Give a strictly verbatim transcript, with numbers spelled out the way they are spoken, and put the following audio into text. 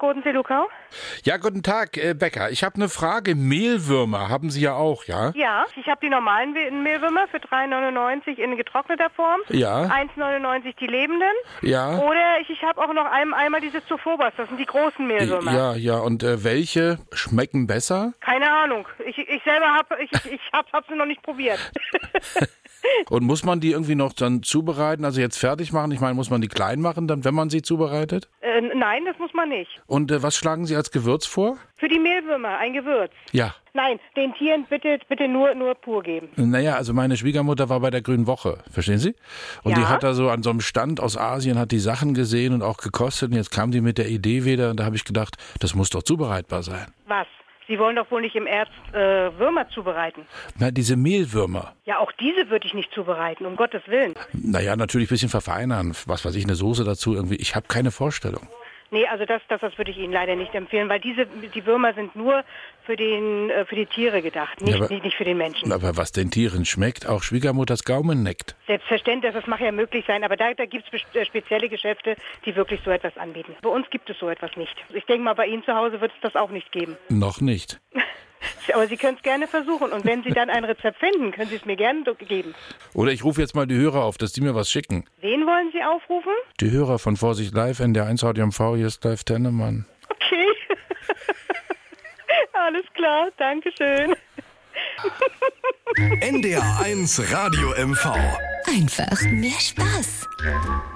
Bodensee, Luckau. Ja, guten Tag, äh, Becker. Ich habe eine Frage. Mehlwürmer haben Sie ja auch, ja? Ja, ich habe die normalen Mehlwürmer für drei neunundneunzig in getrockneter Form. Ja. eins neunundneunzig die lebenden. Ja. Oder ich, ich habe auch noch ein, einmal diese Zophobas, das sind die großen Mehlwürmer. Ja, ja. Und äh, welche schmecken besser? Keine Ahnung. Ich, ich selber habe ich, ich, ich hab, hab sie noch nicht probiert. Und muss man die irgendwie noch dann zubereiten, also jetzt fertig machen? Ich meine, muss man die klein machen, dann, wenn man sie zubereitet? Äh, nein, das muss man nicht. Und äh, was schlagen Sie als Gewürz vor? Für die Mehlwürmer ein Gewürz. Ja. Nein, den Tieren bitte, bitte nur, nur pur geben. Naja, also meine Schwiegermutter war bei der Grünen Woche, verstehen Sie? Und Ja. die hat da so an so einem Stand aus Asien, hat die Sachen gesehen und auch gekostet. Und jetzt kam die mit der Idee wieder und da habe ich gedacht, das muss doch zubereitbar sein. Was? Sie wollen doch wohl nicht im Ernst äh, Würmer zubereiten? Na, diese Mehlwürmer. Ja, auch diese würde ich nicht zubereiten, um Gottes Willen. Naja, natürlich ein bisschen verfeinern. Was weiß ich, eine Soße dazu irgendwie. Ich habe keine Vorstellung. Nee, also das, das, das würde ich Ihnen leider nicht empfehlen, weil diese, die Würmer sind nur für, den, äh, für die Tiere gedacht, nicht, Ja, aber, nicht, nicht für den Menschen. Aber was den Tieren schmeckt, auch Schwiegermutters Gaumen neckt. Selbstverständlich, das mag ja möglich sein, aber da, da gibt es spezielle Geschäfte, die wirklich so etwas anbieten. Bei uns gibt es so etwas nicht. Ich denke mal, bei Ihnen zu Hause wird es das auch nicht geben. Noch nicht. Aber Sie können es gerne versuchen und wenn Sie dann ein Rezept finden, können Sie es mir gerne geben. Oder ich rufe jetzt mal die Hörer auf, dass die mir was schicken. Wen wollen Sie aufrufen? Die Hörer von Vorsicht Live, N D R eins Radio M V, hier ist Live Tennemann. Okay. Alles klar, danke schön. N D R eins Radio M V. Einfach mehr Spaß.